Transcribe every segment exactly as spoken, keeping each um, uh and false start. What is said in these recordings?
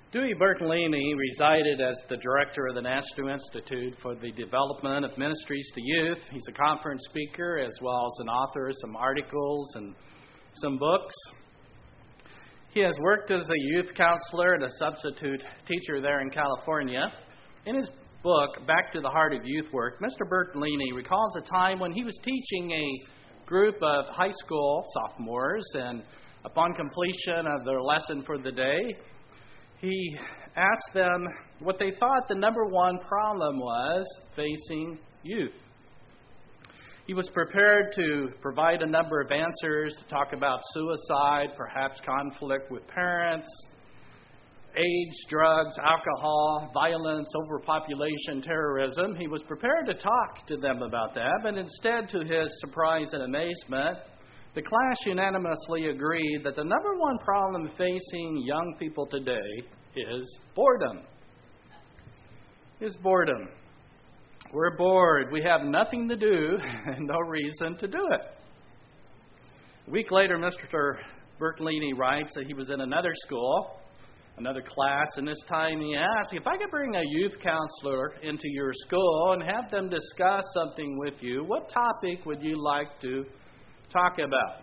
Dewey Bertolini resided as the director of the National Institute for the Development of Ministries to Youth. He's a conference speaker as well as an author of some articles and some books. He has worked as a youth counselor and a substitute teacher there in California. In his book, Back to the Heart of Youth Work, Mister Bertolini recalls a time when he was teaching a group of high school sophomores, and upon completion of their lesson for the day, he asked them what they thought the number one problem was facing youth. He was prepared to provide a number of answers to talk about suicide, perhaps conflict with parents, AIDS, drugs, alcohol, violence, overpopulation, terrorism. He was prepared to talk to them about that, but instead, to his surprise and amazement, the class unanimously agreed that the number one problem facing young people today is boredom. Is boredom. We're bored. We have nothing to do and no reason to do it. A week later, Mister Bertolini writes that he was in another school, another class, and this time he asked, if I could bring a youth counselor into your school and have them discuss something with you, what topic would you like to talk about?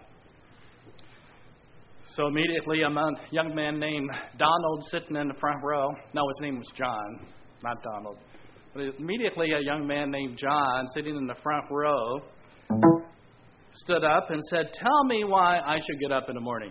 So immediately a young man named Donald sitting in the front row. No, his name was John, not Donald. But immediately a young man named John sitting in the front row stood up and said, tell me why I should get up in the morning.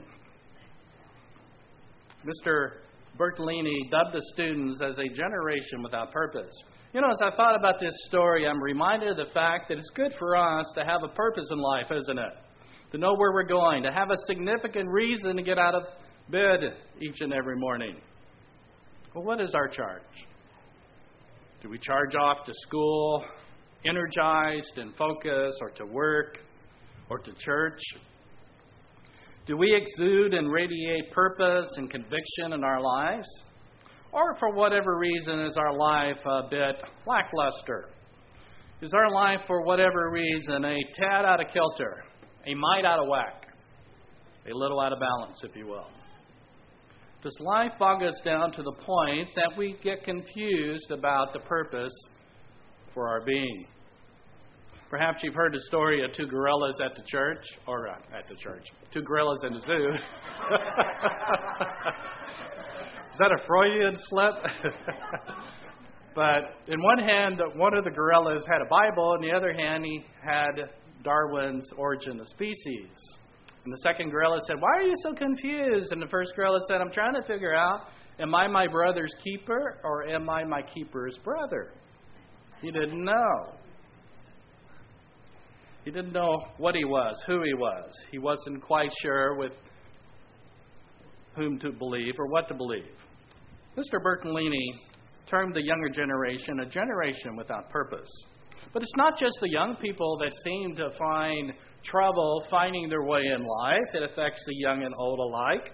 Mister Bertolini dubbed the students as a generation without purpose. You know, as I thought about this story, I'm reminded of the fact that it's good for us to have a purpose in life, isn't it? To know where we're going, to have a significant reason to get out of bed each and every morning. Well, what is our charge? Do we charge off to school, energized and focused, or to work, or to church? Do we exude and radiate purpose and conviction in our lives? Or for whatever reason is our life a bit lackluster? Is our life for whatever reason a tad out of kilter? A mite out of whack, a little out of balance, if you will? Does life bog us down to the point that we get confused about the purpose for our being? Perhaps you've heard the story of two gorillas at the church, or uh, at the church, two gorillas in the zoo. Is that a Freudian slip? But in one hand, one of the gorillas had a Bible, and the other hand, he had Darwin's Origin of Species. And the second gorilla said, why are you so confused? And the first gorilla said, I'm trying to figure out, am I my brother's keeper or am I my keeper's brother? He didn't know. He didn't know what he was, who he was. He wasn't quite sure with whom to believe or what to believe. Mister Bertolini termed the younger generation a generation without purpose. But it's not just the young people that seem to find trouble finding their way in life. It affects the young and old alike.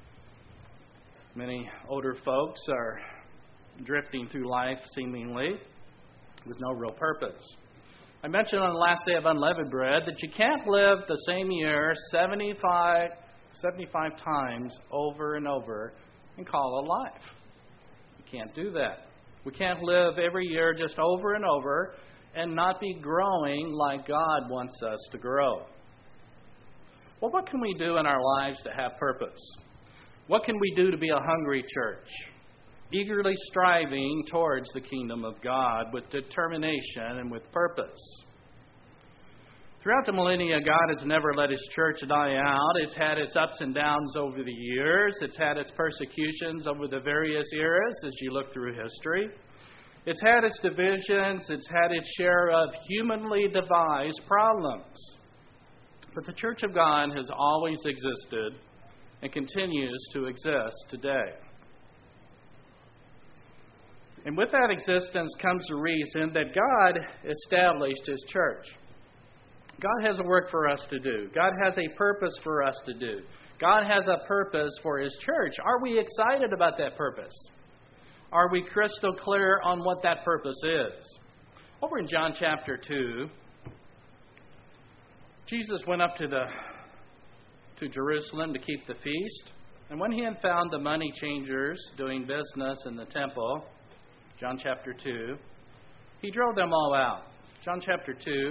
Many older folks are drifting through life seemingly with no real purpose. I mentioned on the last day of Unleavened Bread that you can't live the same year seventy-five, seventy-five times over and over and call it life. You can't do that. We can't live every year just over and over and not be growing like God wants us to grow. Well, what can we do in our lives to have purpose? What can we do to be a hungry church, eagerly striving towards the kingdom of God with determination and with purpose? Throughout the millennia, God has never let His church die out. It's had its ups and downs over the years. It's had its persecutions over the various eras as you look through history. It's had its divisions. It's had its share of humanly devised problems. But the Church of God has always existed and continues to exist today. And with that existence comes the reason that God established His church. God has a work for us to do. God has a purpose for us to do. God has a purpose for His church. Are we excited about that purpose? Are we crystal clear on what that purpose is? Over in John chapter two, Jesus went up to the to Jerusalem to keep the feast. And when he had found the money changers doing business in the temple, John chapter two, he drove them all out. John chapter two,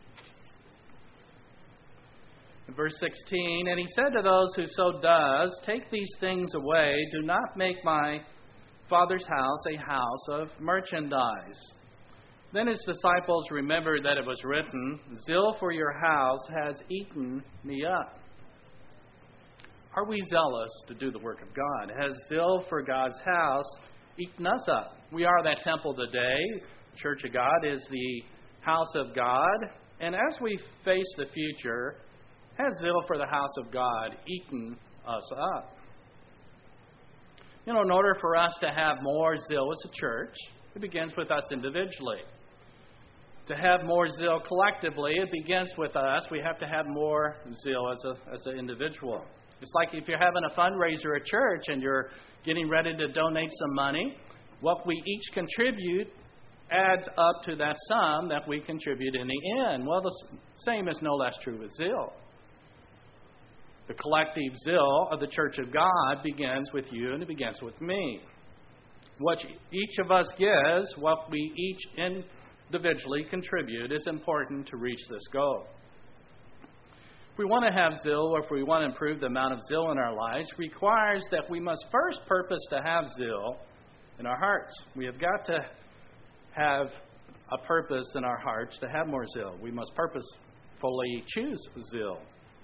verse sixteen, and he said to those who so does, take these things away, do not make my Father's house a house of merchandise. Then his disciples remembered that it was written, zeal for your house has eaten me up. Are we zealous to do the work of God? Has zeal for God's house eaten us up? We are that temple today. The Church of God is the house of God. And as we face the future, has zeal for the house of God eaten us up? You know, in order for us to have more zeal as a church, it begins with us individually. To have more zeal collectively, it begins with us. We have to have more zeal as a as an individual. It's like if you're having a fundraiser at church and you're getting ready to donate some money, what we each contribute adds up to that sum that we contribute in the end. Well, the same is no less true with zeal. The collective zeal of the Church of God begins with you and it begins with me. What each of us gives, what we each individually contribute, is important to reach this goal. If we want to have zeal, or if we want to improve the amount of zeal in our lives, requires that we must first purpose to have zeal in our hearts. We have got to have a purpose in our hearts to have more zeal. We must purposefully choose zeal.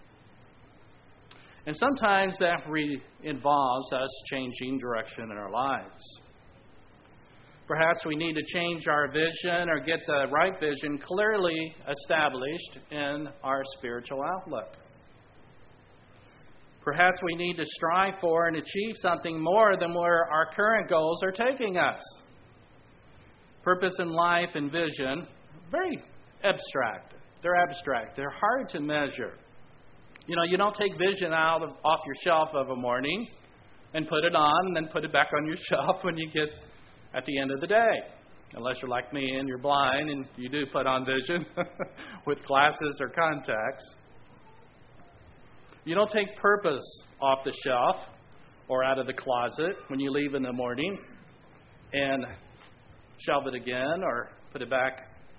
And sometimes that re- involves us changing direction in our lives. Perhaps we need to change our vision or get the right vision clearly established in our spiritual outlook. Perhaps we need to strive for and achieve something more than where our current goals are taking us. Purpose in life and vision, very abstract. They're abstract. They're hard to measure. You know, you don't take vision out of, off your shelf of a morning and put it on and then put it back on your shelf when you get at the end of the day. Unless you're like me and you're blind and you do put on vision with glasses or contacts. You don't take purpose off the shelf or out of the closet when you leave in the morning and shelve it again or put it back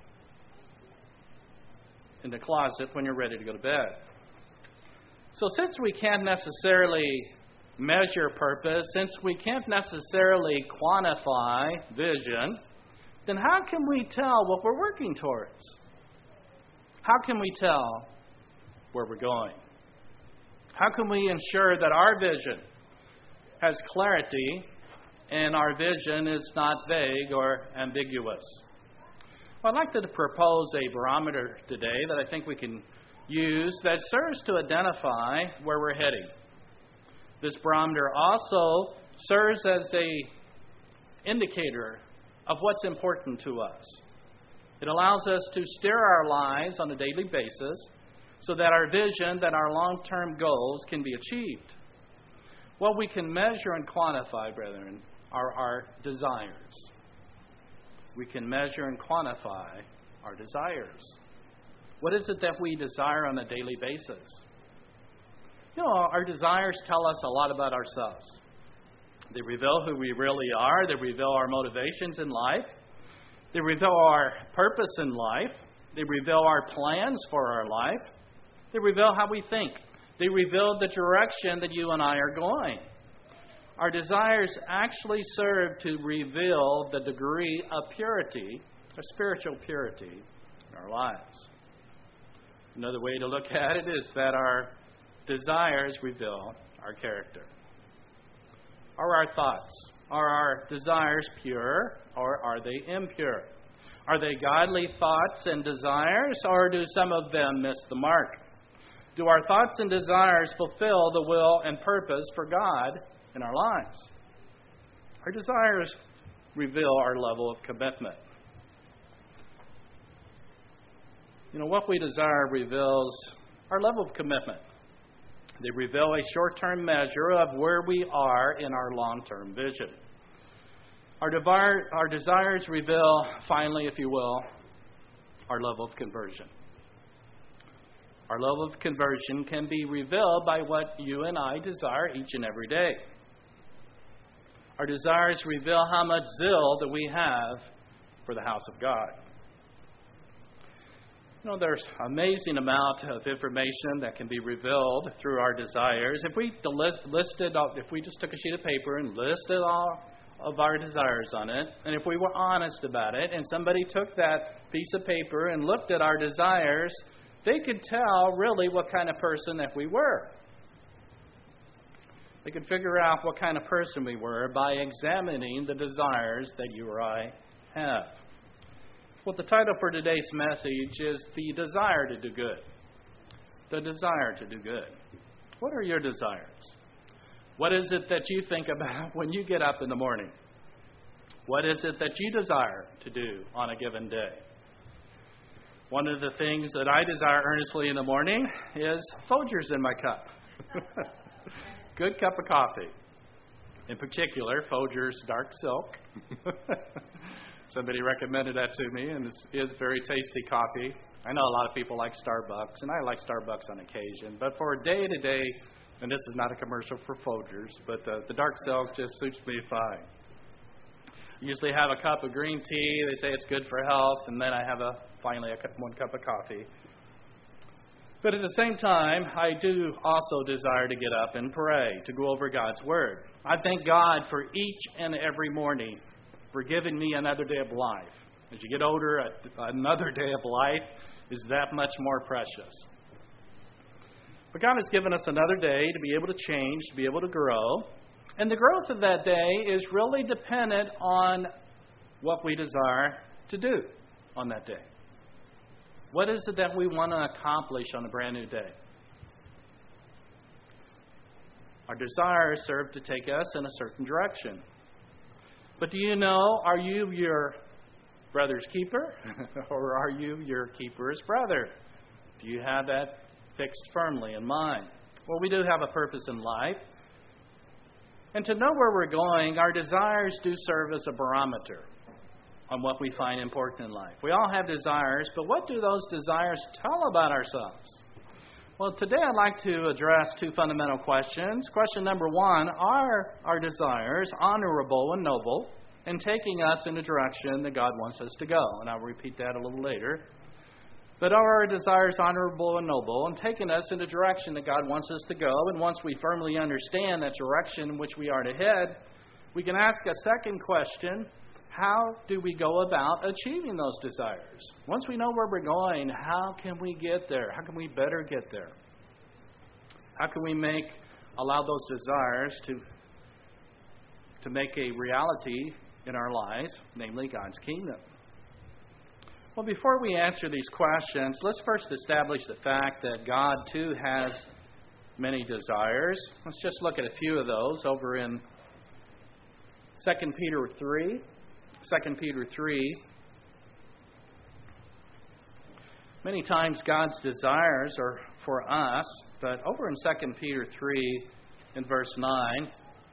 in the closet when you're ready to go to bed. So since we can't necessarily measure purpose, since we can't necessarily quantify vision, then how can we tell what we're working towards? How can we tell where we're going? How can we ensure that our vision has clarity and our vision is not vague or ambiguous? Well, I'd like to propose a barometer today that I think we can use that serves to identify where we're heading. This barometer also serves as a indicator of what's important to us. It allows us to steer our lives on a daily basis so that our vision, that our long-term goals can be achieved. What we can measure and quantify, brethren, are our desires. We can measure and quantify our desires. What is it that we desire on a daily basis? You know, our desires tell us a lot about ourselves. They reveal who we really are. They reveal our motivations in life. They reveal our purpose in life. They reveal our plans for our life. They reveal how we think. They reveal the direction that you and I are going. Our desires actually serve to reveal the degree of purity, or spiritual purity, in our lives. Another way to look at it is that our desires reveal our character. Are our thoughts, are our desires pure, or are they impure? Are they godly thoughts and desires, or do some of them miss the mark? Do our thoughts and desires fulfill the will and purpose for God in our lives? Our desires reveal our level of commitment. You know, what we desire reveals our level of commitment. They reveal a short-term measure of where we are in our long-term vision. Our, devi- our desires reveal, finally, if you will, our level of conversion. Our level of conversion can be revealed by what you and I desire each and every day. Our desires reveal how much zeal that we have for the house of God. You know, there's an amazing amount of information that can be revealed through our desires. If we list, listed, if we just took a sheet of paper and listed all of our desires on it, and if we were honest about it, and somebody took that piece of paper and looked at our desires, they could tell really what kind of person that we were. They could figure out what kind of person we were by examining the desires that you or I have. Well, the title for today's message is The Desire to Do Good. The desire to do good. What are your desires? What is it that you think about when you get up in the morning? What is it that you desire to do on a given day? One of the things that I desire earnestly in the morning is Folgers in my cup. Good cup of coffee. In particular, Folgers Dark Silk. Somebody recommended that to me, and this is very tasty coffee. I know a lot of people like Starbucks, and I like Starbucks on occasion. But for day-to-day, and this is not a commercial for Folgers, but uh, the Dark Silk just suits me fine. I usually have a cup of green tea. They say it's good for health, and then I have a finally a cup, one cup of coffee. But at the same time, I do also desire to get up and pray, to go over God's Word. I thank God for each and every morning for giving me another day of life. As you get older, another day of life is that much more precious. But God has given us another day to be able to change, to be able to grow. And the growth of that day is really dependent on what we desire to do on that day. What is it that we want to accomplish on a brand new day? Our desires serve to take us in a certain direction. But do you know, are you your brother's keeper? Or are you your keeper's brother? Do you have that fixed firmly in mind? Well, we do have a purpose in life. And to know where we're going, our desires do serve as a barometer on what we find important in life. We all have desires, but what do those desires tell about ourselves? Well, today I'd like to address two fundamental questions. Question number one, are our desires honorable and noble and taking us in the direction that God wants us to go? And I'll repeat that a little later. But are our desires honorable and noble and taking us in the direction that God wants us to go? And once we firmly understand that direction in which we are to head, we can ask a second question. How do we go about achieving those desires? Once we know where we're going, how can we get there? How can we better get there? How can we make allow those desires to, to make a reality in our lives, namely God's kingdom? Well, before we answer these questions, let's first establish the fact that God, too, has many desires. Let's just look at a few of those over in Second Peter three. Second Peter three. Many times God's desires are for us, but over in Second Peter three, in verse nine,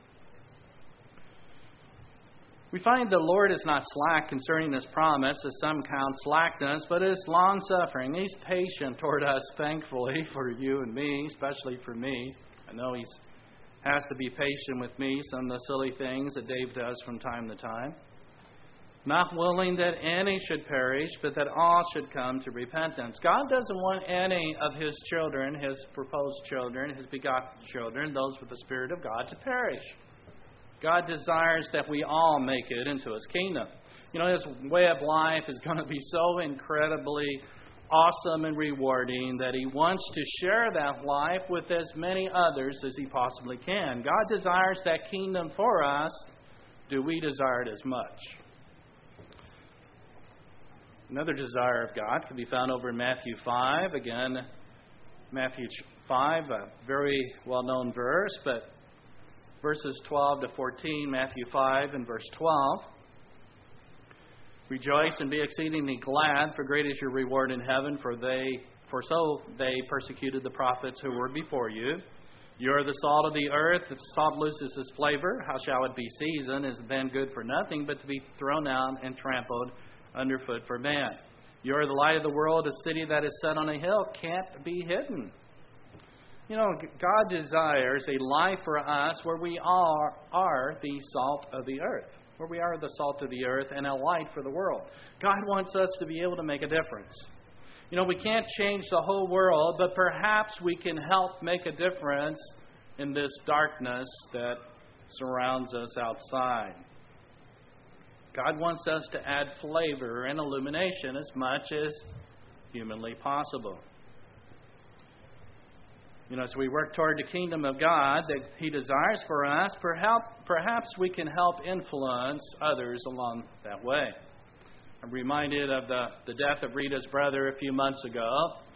we find the Lord is not slack concerning His promise, as some count slackness, but is long-suffering. He's patient toward us, thankfully, for you and me, especially for me. I know He has to be patient with me, some of the silly things that Dave does from time to time. Not willing that any should perish, but that all should come to repentance. God doesn't want any of His children, His proposed children, His begotten children, those with the Spirit of God, to perish. God desires that we all make it into His kingdom. You know, His way of life is going to be so incredibly awesome and rewarding that He wants to share that life with as many others as He possibly can. God desires that kingdom for us. Do we desire it as much? Another desire of God can be found over in Matthew five. Again, Matthew five, a very well-known verse, but verses twelve to fourteen, Matthew five and verse twelve. Rejoice and be exceedingly glad, for great is your reward in heaven, for they, for so they persecuted the prophets who were before you. You are the salt of the earth. If salt loses its flavor, how shall it be seasoned? Is it then good for nothing but to be thrown out and trampled underfoot for man? You're the light of the world. A city that is set on a hill can't be hidden. You know, God desires a life for us where we are, are the salt of the earth, where we are the salt of the earth and a light for the world. God wants us to be able to make a difference. You know, we can't change the whole world, but perhaps we can help make a difference in this darkness that surrounds us outside. God wants us to add flavor and illumination as much as humanly possible. You know, as we work toward the kingdom of God that He desires for us, perhaps, perhaps we can help influence others along that way. I'm reminded of the, the death of Rita's brother a few months ago.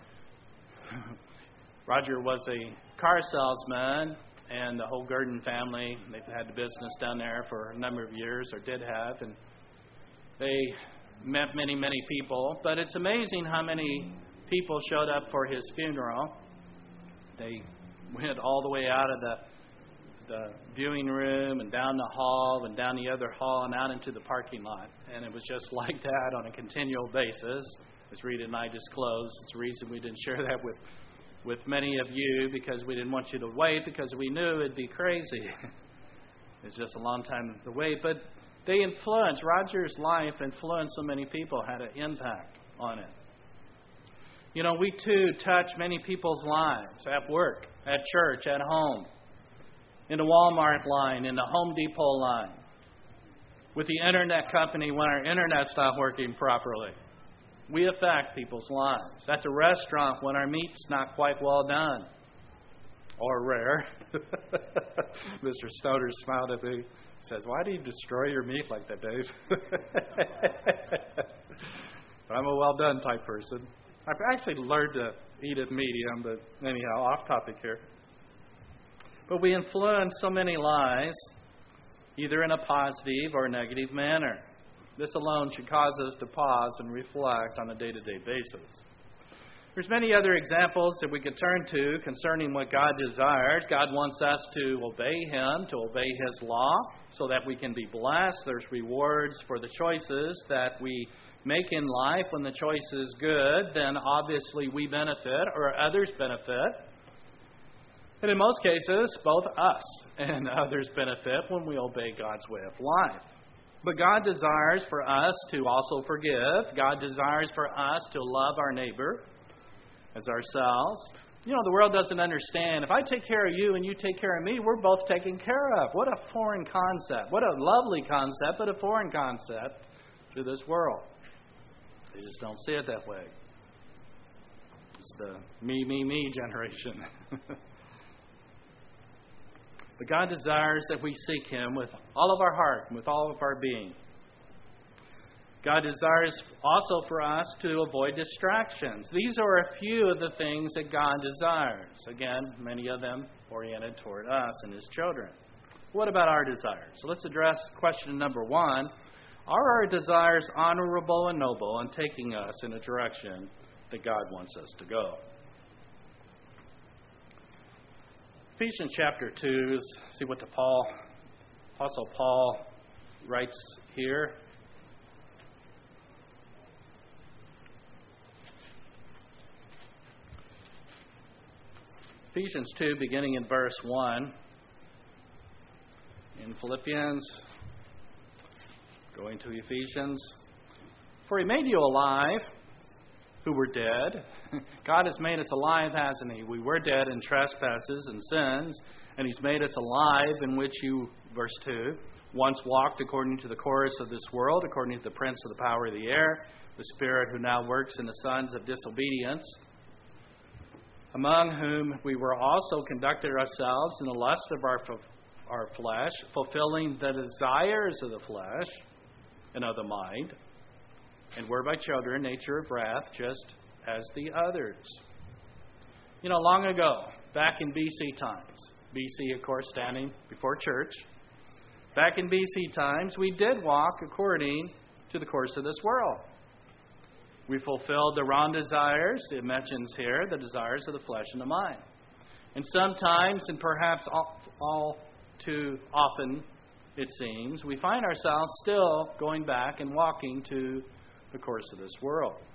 Roger was a car salesman, and the whole Gurdon family, they've had the business down there for a number of years, or did have, and they met many, many people. But it's amazing how many people showed up for his funeral. They went all the way out of the the viewing room and down the hall and down the other hall and out into the parking lot. And it was just like that on a continual basis. As Rita and I disclosed, it's the reason we didn't share that with, with many of you, because we didn't want you to wait, because we knew it'd be crazy. It's just a long time to wait. But they influenced, Roger's life influenced so many people, had an impact on it. You know, we too touch many people's lives at work, at church, at home, in the Walmart line, in the Home Depot line, with the internet company when our internet stopped working properly. We affect people's lives. At the restaurant when our meat's not quite well done or rare. Mister Stoner smiled at me. He says, "Why do you destroy your meat like that, Dave?" I'm a well-done type person. I've actually learned to eat it medium, but anyhow, off topic here. But we influence so many lives, either in a positive or negative manner. This alone should cause us to pause and reflect on a day-to-day basis. There's many other examples that we could turn to concerning what God desires. God wants us to obey Him, to obey His law, so that we can be blessed. There's rewards for the choices that we make in life. When the choice is good, then obviously we benefit or others benefit. And in most cases, both us and others benefit when we obey God's way of life. But God desires for us to also forgive. God desires for us to love our neighbor as ourselves. You know, the world doesn't understand. If I take care of you and you take care of me, we're both taken care of. What a foreign concept. What a lovely concept, but a foreign concept to this world. They just don't see it that way. It's the me, me, me generation. But God desires that we seek Him with all of our heart and with all of our being. God desires also for us to avoid distractions. These are a few of the things that God desires. Again, many of them oriented toward us and His children. What about our desires? So let's address question number one. Are our desires honorable and noble and taking us in a direction that God wants us to go? Ephesians chapter two, see what the Paul, Apostle Paul writes here. Ephesians two, beginning in verse one. In Philippians, going to Ephesians. For He made you alive, who were dead. God has made us alive, hasn't He? We were dead in trespasses and sins, and He's made us alive, in which you, verse two, once walked according to the course of this world, according to the prince of the power of the air, the spirit who now works in the sons of disobedience, among whom we were also conducted ourselves in the lust of our, our flesh, fulfilling the desires of the flesh and of the mind, and were by children nature of wrath, just as the others. You know, long ago, back in B C times, B C, of course, standing before church, back in B C times, we did walk according to the course of this world. We fulfilled the wrong desires. It mentions here the desires of the flesh and the mind. And sometimes, and perhaps all, all too often, it seems, we find ourselves still going back and walking to the course of this world.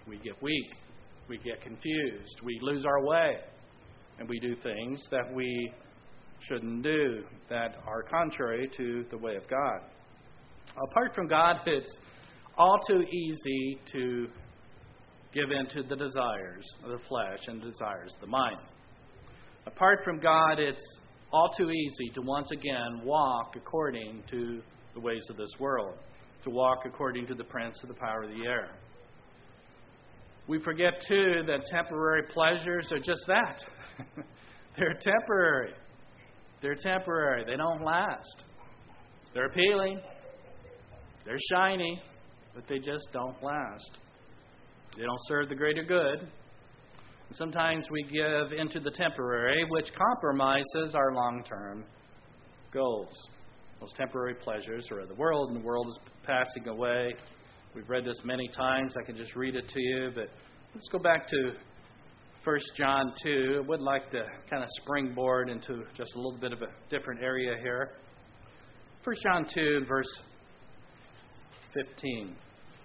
We get weak. We get confused. We lose our way. And we do things that we shouldn't do, that are contrary to the way of God. Apart from God, it's all too easy to give in to the desires of the flesh and desires of the mind. Apart from God, it's all too easy to once again walk according to the ways of this world, to walk according to the prince of the power of the air. We forget, too, that temporary pleasures are just that. They're temporary. They're temporary. They don't last. They're appealing. They're shiny, but they just don't last. They don't serve the greater good. And sometimes we give into the temporary, which compromises our long-term goals. Those temporary pleasures are of the world, and the world is passing away. We've read this many times. I can just read it to you, but let's go back to First John two. I would like to kind of springboard into just a little bit of a different area here. First John two, verse fifteen.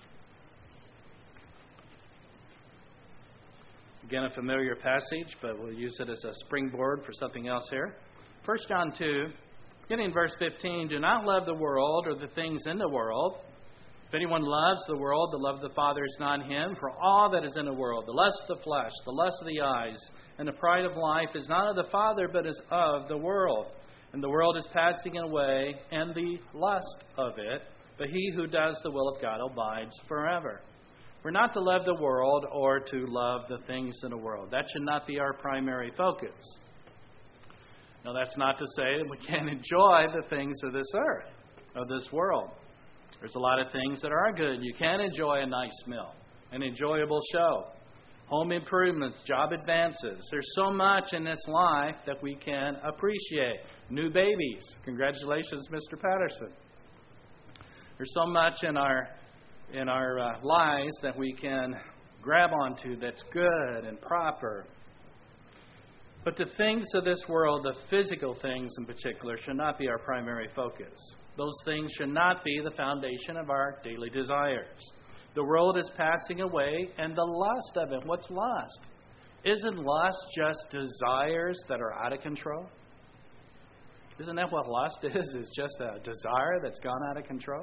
Again, a familiar passage, but we'll use it as a springboard for something else here. First John two, beginning in verse fifteen, do not love the world or the things in the world. If anyone loves the world, the love of the Father is not in him. For all that is in the world, the lust of the flesh, the lust of the eyes, and the pride of life is not of the Father, but is of the world. And the world is passing away, and the lust of it. But he who does the will of God abides forever. We're not to love the world or to love the things in the world. That should not be our primary focus. Now, that's not to say that we can't enjoy the things of this earth, of this world. There's a lot of things that are good. You can enjoy a nice meal, an enjoyable show, home improvements, job advances. There's so much in this life that we can appreciate. New babies. Congratulations, Mister Patterson. There's so much in our in our uh, lives that we can grab onto that's good and proper. But the things of this world, the physical things in particular, should not be our primary focus. Those things should not be the foundation of our daily desires. The world is passing away, and the lust of it. What's lust? Isn't lust just desires that are out of control? Isn't that what lust is? It's just a desire that's gone out of control?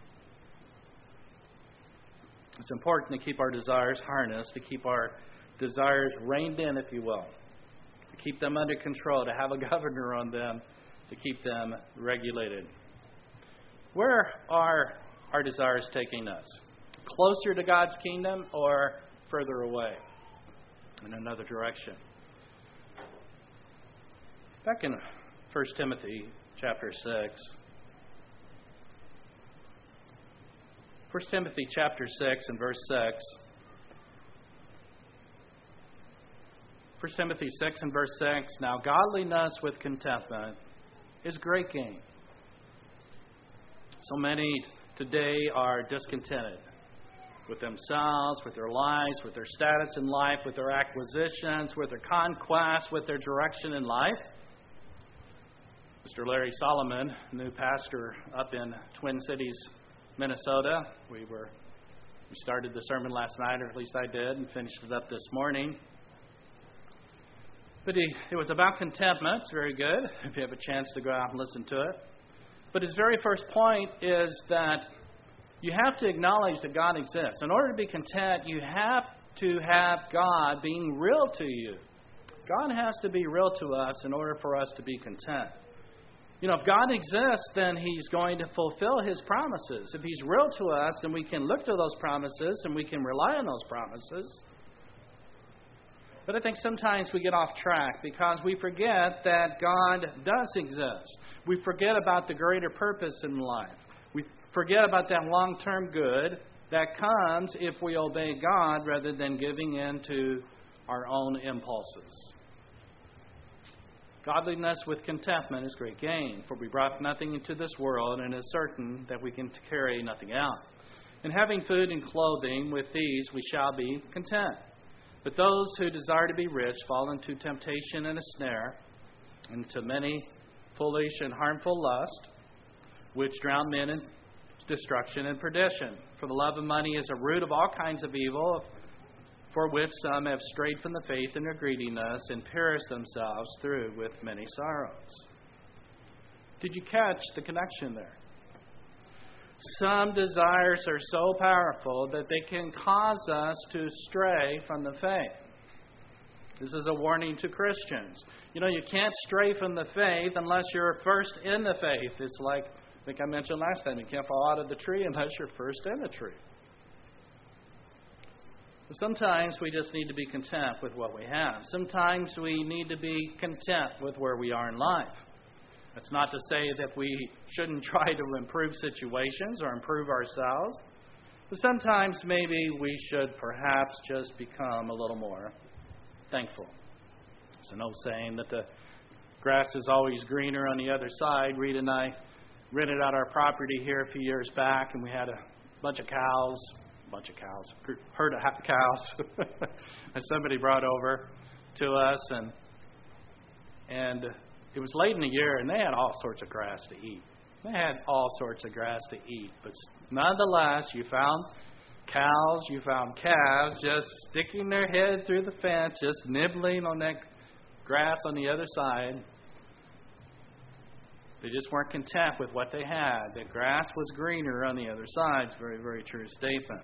It's important to keep our desires harnessed, to keep our desires reined in, if you will, to keep them under control, to have a governor on them, to keep them regulated. Where are our desires taking us? Closer to God's kingdom or further away in another direction? Back in First Timothy chapter six. First Timothy chapter six and verse six. First Timothy six and verse six. Now godliness with contentment is great gain. So many today are discontented with themselves, with their lives, with their status in life, with their acquisitions, with their conquests, with their direction in life. Mister Larry Solomon, new pastor up in Twin Cities, Minnesota. We were we started the sermon last night, or at least I did, and finished it up this morning. But he, it was about contentment. It's very good if you have a chance to go out and listen to it. But his very first point is that you have to acknowledge that God exists. In order to be content, you have to have God being real to you. God has to be real to us in order for us to be content. You know, if God exists, then He's going to fulfill His promises. If He's real to us, then we can look to those promises and we can rely on those promises. But I think sometimes we get off track because we forget that God does exist. We forget about the greater purpose in life. We forget about that long-term good that comes if we obey God rather than giving in to our own impulses. Godliness with contentment is great gain, for we brought nothing into this world, and it is certain that we can carry nothing out. And having food and clothing, with these we shall be content. But those who desire to be rich fall into temptation and a snare, into many foolish and harmful lust, which drown men in destruction and perdition. For the love of money is a root of all kinds of evil, for which some have strayed from the faith in their greediness and perished themselves through with many sorrows. Did you catch the connection there? Some desires are so powerful that they can cause us to stray from the faith. This is a warning to Christians. You know, you can't stray from the faith unless you're first in the faith. It's like, I think I mentioned last time, you can't fall out of the tree unless you're first in the tree. Sometimes we just need to be content with what we have. Sometimes we need to be content with where we are in life. That's not to say that we shouldn't try to improve situations or improve ourselves. But sometimes maybe we should perhaps just become a little more thankful. There's an old saying that the grass is always greener on the other side. Rita and I rented out our property here a few years back, and we had a bunch of cows. bunch of cows, herd of cows that somebody brought over to us, and and it was late in the year, and they had all sorts of grass to eat. They had all sorts of grass to eat, but nonetheless, you found cows, you found calves just sticking their head through the fence, just nibbling on that grass on the other side. They just weren't content with what they had. The grass was greener on the other side. It's a very, very true statement.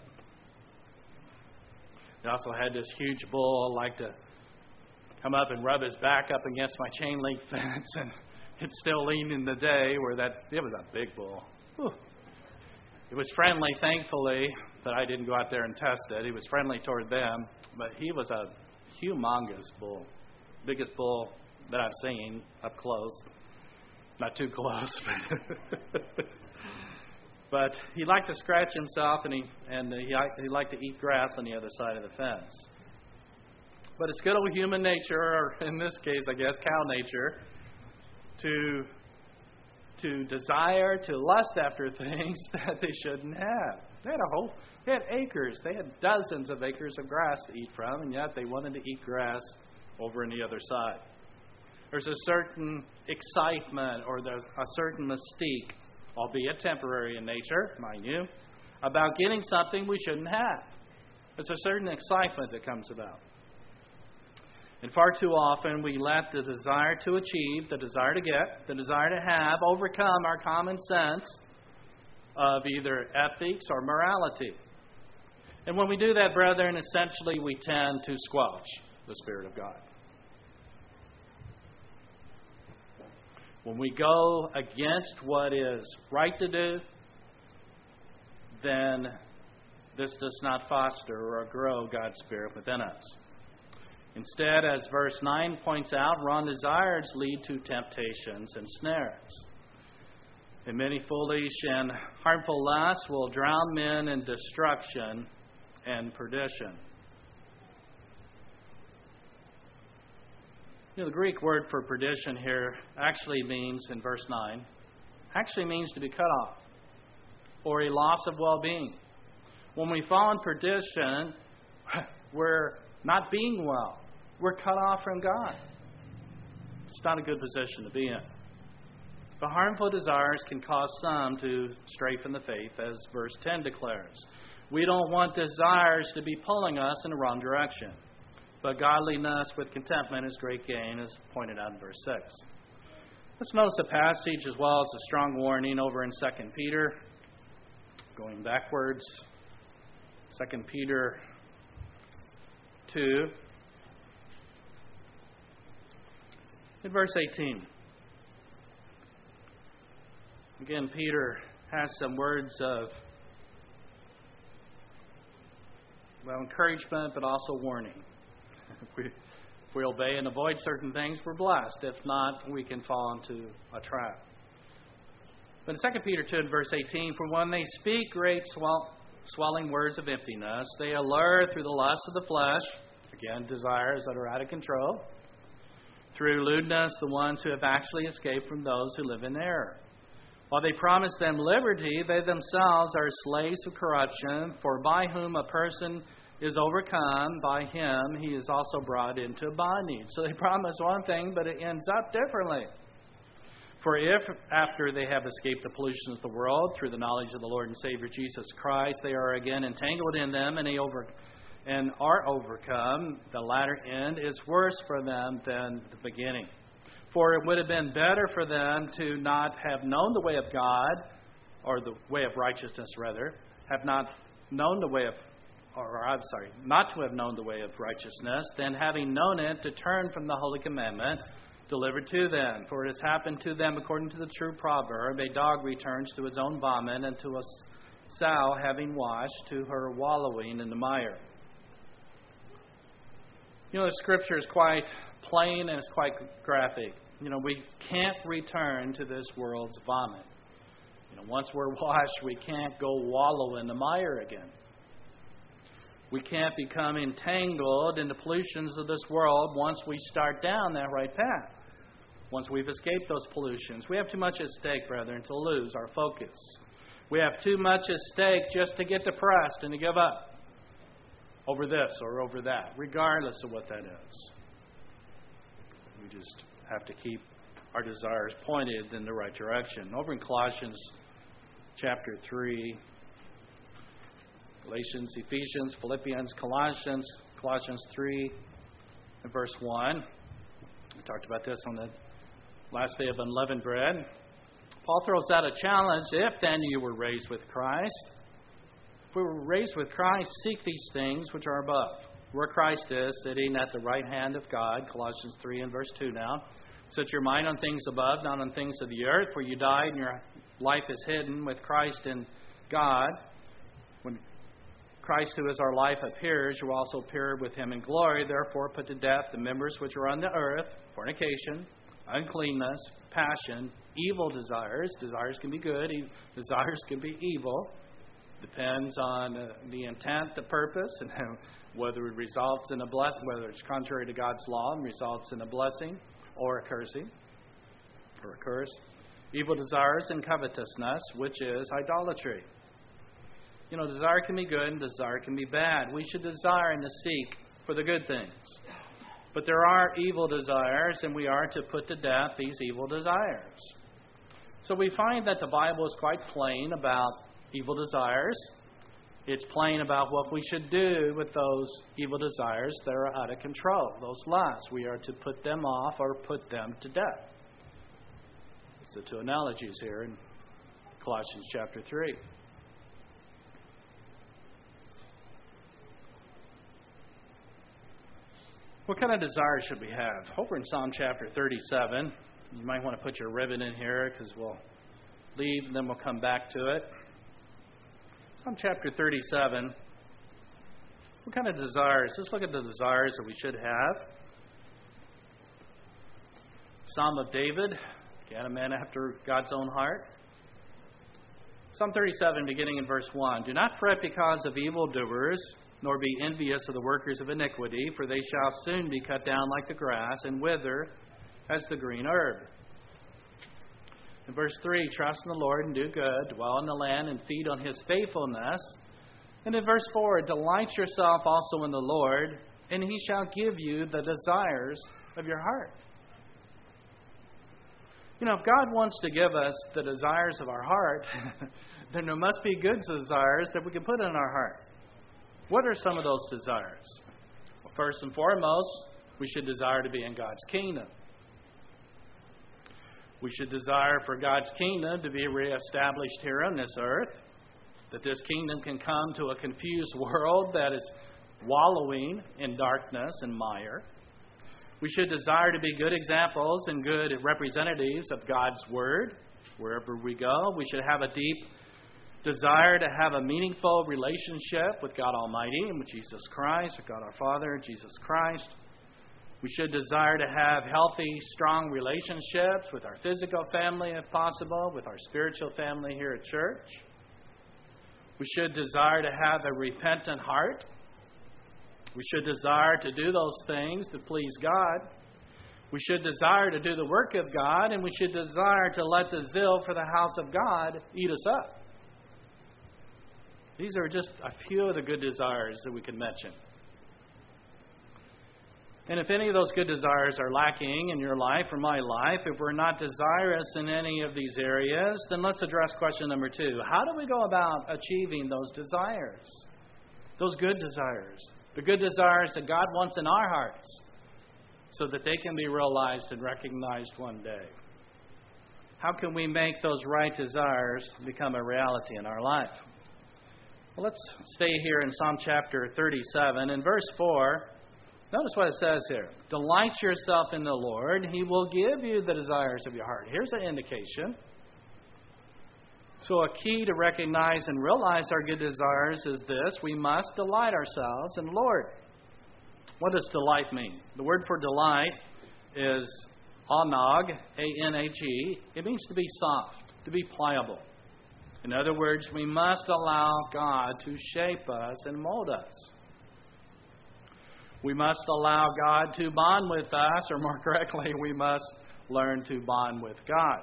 They also had this huge bull like to come up and rub his back up against my chain link fence, and it's still lean in the day where that, it was a big bull. Whew. It was friendly, thankfully, that I didn't go out there and test it. He was friendly toward them, but he was a humongous bull. Biggest bull that I've seen up close. Not too close, but but he liked to scratch himself, and he and he, he liked to eat grass on the other side of the fence. But it's good old human nature, or in this case, I guess, cow nature, to to desire, to lust after things that they shouldn't have. They had a whole, they had acres, they had dozens of acres of grass to eat from, and yet they wanted to eat grass over on the other side. There's a certain excitement or there's a certain mystique, albeit temporary in nature, mind you, about getting something we shouldn't have. There's a certain excitement that comes about. And far too often we let the desire to achieve, the desire to get, the desire to have overcome our common sense of either ethics or morality. And when we do that, brethren, essentially we tend to squelch the Spirit of God. When we go against what is right to do, then this does not foster or grow God's Spirit within us. Instead, as verse nine points out, wrong desires lead to temptations and snares. And many foolish and harmful lusts will drown men in destruction and perdition. You know, the Greek word for perdition here actually means, in verse nine, actually means to be cut off or a loss of well-being. When we fall in perdition, we're not being well. We're cut off from God. It's not a good position to be in. But harmful desires can cause some to stray from the faith, as verse ten declares. We don't want desires to be pulling us in the wrong direction. But godliness with contentment is great gain, as pointed out in verse six. Let's notice the passage as well as a strong warning over in Second Peter. Going backwards, Second Peter two. In verse eighteen. Again, Peter has some words of, well, encouragement, but also warning. If we, if we obey and avoid certain things, we're blessed. If not, we can fall into a trap. But in Second Peter two and verse eighteen, for when they speak great swell, swelling words of emptiness, they allure through the lust of the flesh, again, desires that are out of control, through lewdness the ones who have actually escaped from those who live in error. While they promise them liberty, they themselves are slaves of corruption, for by whom a person is overcome, by him he is also brought into bondage. So they promise one thing, but it ends up differently. For if, after they have escaped the pollutions of the world, through the knowledge of the Lord and Savior Jesus Christ, they are again entangled in them, and they over, and are overcome, the latter end is worse for them than the beginning. For it would have been better for them to not have known the way of God, or the way of righteousness rather, have not known the way of, or I'm sorry, not to have known the way of righteousness, than having known it, to turn from the holy commandment delivered to them. For it has happened to them according to the true proverb, a dog returns to its own vomit, and to a sow having washed to her wallowing in the mire. You know, the Scripture is quite plain and it's quite graphic. You know, we can't return to this world's vomit. You know, once we're washed, we can't go wallow in the mire again. We can't become entangled in the pollutions of this world once we start down that right path. Once we've escaped those pollutions. We have too much at stake, brethren, to lose our focus. We have too much at stake just to get depressed and to give up over this or over that, regardless of what that is. We just have to keep our desires pointed in the right direction. Over in Colossians chapter three, Galatians, Ephesians, Philippians, Colossians, Colossians three and verse one. We talked about this on the last day of unleavened bread. Paul throws out a challenge. If then you were raised with Christ, if we were raised with Christ, seek these things which are above, where Christ is, sitting at the right hand of God. Colossians three and verse two now. Set your mind on things above, not on things of the earth, where you died and your life is hidden with Christ in God. When Christ, who is our life, appears, you will also appear with him in glory. Therefore put to death the members which are on the earth, fornication, uncleanness, passion, evil desires. Desires can be good, desires can be evil. Depends on uh, the intent, the purpose, and whether it results in a blessing, whether it's contrary to God's law and results in a blessing or a cursing or a curse. Evil desires and covetousness, which is idolatry. You know, desire can be good and desire can be bad. We should desire and to seek for the good things. But there are evil desires, and we are to put to death these evil desires. So we find that the Bible is quite plain about evil desires. It's plain about what we should do with those evil desires that are out of control, those lusts. We are to put them off or put them to death. It's the two analogies here in Colossians chapter three. What kind of desires should we have? Over in Psalm chapter thirty-seven, you might want to put your ribbon in here because we'll leave and then we'll come back to it. Psalm chapter thirty-seven. What kind of desires? Let's look at the desires that we should have. Psalm of David. Again, a man after God's own heart. Psalm thirty-seven, beginning in verse one. Do not fret because of evildoers, nor be envious of the workers of iniquity, for they shall soon be cut down like the grass and wither as the green herb. In verse three, trust in the Lord and do good, dwell in the land and feed on his faithfulness. And in verse four, delight yourself also in the Lord, and he shall give you the desires of your heart. You know, if God wants to give us the desires of our heart, then there must be good desires that we can put in our heart. What are some of those desires? Well, first and foremost, we should desire to be in God's kingdom. We should desire for God's kingdom to be reestablished here on this earth, that this kingdom can come to a confused world that is wallowing in darkness and mire. We should desire to be good examples and good representatives of God's Word wherever we go. We should have a deep desire to have a meaningful relationship with God Almighty and with Jesus Christ, with God our Father, Jesus Christ. We should desire to have healthy, strong relationships with our physical family, if possible, with our spiritual family here at church. We should desire to have a repentant heart. We should desire to do those things that please God. We should desire to do the work of God, and we should desire to let the zeal for the house of God eat us up. These are just a few of the good desires that we can mention. And if any of those good desires are lacking in your life or my life, if we're not desirous in any of these areas, then let's address question number two. How do we go about achieving those desires? Those good desires. The good desires that God wants in our hearts so that they can be realized and recognized one day. How can we make those right desires become a reality in our life? Well, let's stay here in Psalm chapter thirty-seven. In verse four, notice what it says here. Delight yourself in the Lord. He will give you the desires of your heart. Here's an indication. So a key to recognize and realize our good desires is this. We must delight ourselves in the Lord. What does delight mean? The word for delight is anag, A N A G. It means to be soft, to be pliable. In other words, we must allow God to shape us and mold us. We must allow God to bond with us, or more correctly, we must learn to bond with God.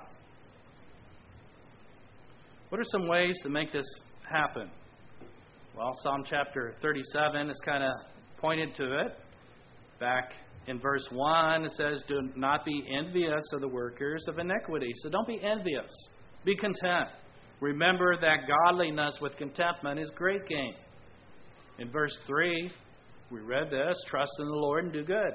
What are some ways to make this happen? Well, Psalm chapter thirty-seven is kind of pointed to it. Back in verse one, it says, do not be envious of the workers of iniquity. So don't be envious. Be content. Remember that godliness with contentment is great gain. In verse three, we read this, trust in the Lord and do good.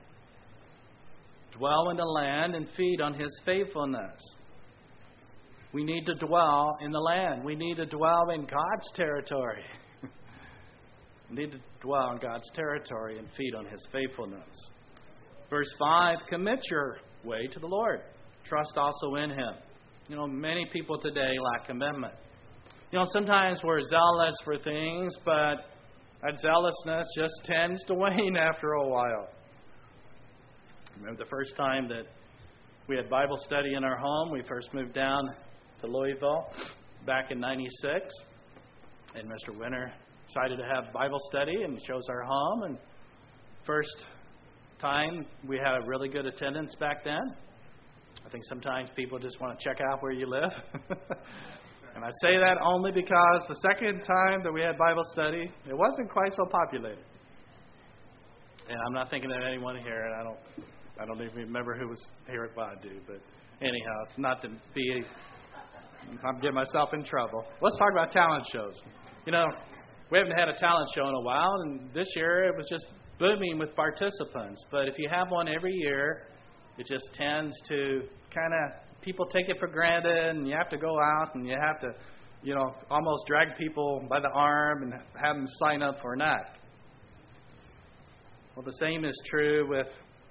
Dwell in the land and feed on His faithfulness. We need to dwell in the land. We need to dwell in God's territory. We need to dwell in God's territory and feed on His faithfulness. Verse five, commit your way to the Lord. Trust also in Him. You know, many people today lack commitment. You know, sometimes we're zealous for things, but that zealousness just tends to wane after a while. Remember the first time that we had Bible study in our home? We first moved down to Louisville back in ninety-six. And Mister Winter decided to have Bible study and chose our home. And first time we had a really good attendance back then. I think sometimes people just want to check out where you live. And I say that only because the second time that we had Bible study, it wasn't quite so populated. And I'm not thinking of anyone here, and I don't I don't even remember who was here at Badu. But anyhow, it's not to be, I'm getting myself in trouble. Let's talk about talent shows. You know, we haven't had a talent show in a while, and this year it was just booming with participants. But if you have one every year, it just tends to kind of, people take it for granted, and you have to go out and you have to, you know, almost drag people by the arm and have them sign up for an act. Well, the same is true with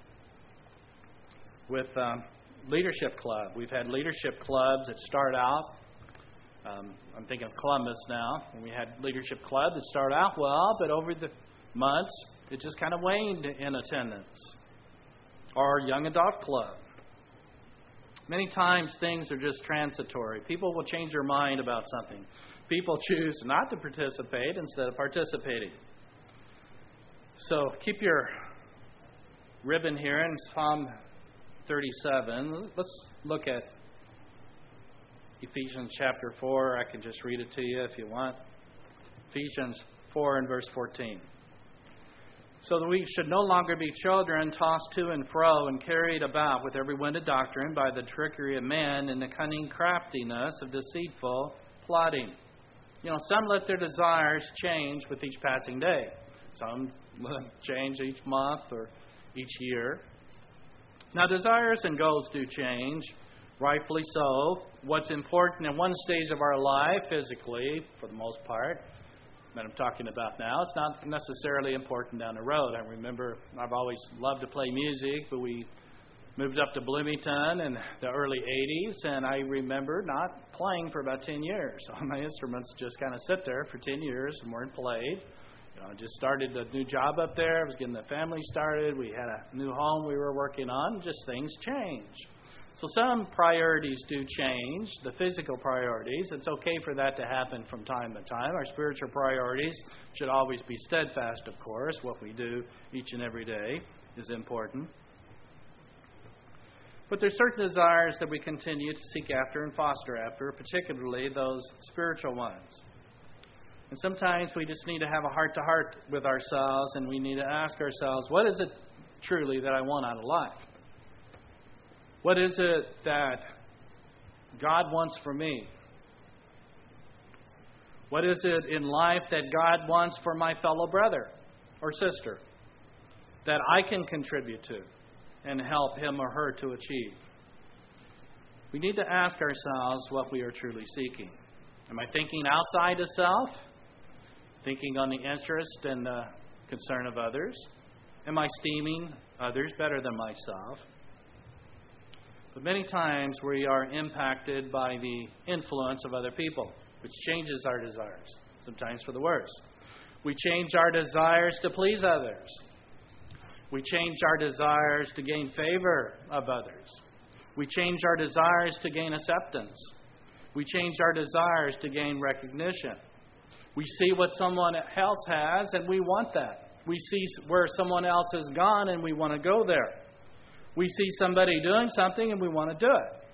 with um, Leadership Club. We've had leadership clubs that start out. Um, I'm thinking of Columbus now. We had Leadership Club that start out well, but over the months, it just kind of waned in attendance. Or Young Adult Club. Many times things are just transitory. People will change their mind about something. People choose not to participate instead of participating. So keep your ribbon here in Psalm thirty-seven. Let's look at Ephesians chapter four. I can just read it to you if you want. Ephesians four and verse fourteen. So that we should no longer be children tossed to and fro and carried about with every wind of doctrine by the trickery of man and the cunning craftiness of deceitful plotting. You know, some let their desires change with each passing day. Some change each month or each year. Now, desires and goals do change, rightfully so. What's important in one stage of our life, physically, for the most part, that I'm talking about now, it's not necessarily important down the road. I remember I've always loved to play music, but we moved up to Bloomington in the early eighties, and I remember not playing for about ten years. So my instruments just kind of sit there for ten years and weren't played. You know, I just started a new job up there. I was getting the family started. We had a new home we were working on. Just things change. So some priorities do change, the physical priorities. It's okay for that to happen from time to time. Our spiritual priorities should always be steadfast, of course. What we do each and every day is important. But there's certain desires that we continue to seek after and foster after, particularly those spiritual ones. And sometimes we just need to have a heart-to-heart with ourselves, and we need to ask ourselves, what is it truly that I want out of life? What is it that God wants for me? What is it in life that God wants for my fellow brother? or sister that I can contribute to and help him or her to achieve? We need to ask ourselves what we are truly seeking. Am I thinking outside of self? Thinking on the interest and the concern of others? Am I esteeming others better than myself? But many times we are impacted by the influence of other people, which changes our desires, sometimes for the worse. We change our desires to please others. We change our desires to gain favor of others. We change our desires to gain acceptance. We change our desires to gain recognition. We see what someone else has and we want that. We see where someone else has gone and we want to go there. We see somebody doing something and we want to do it.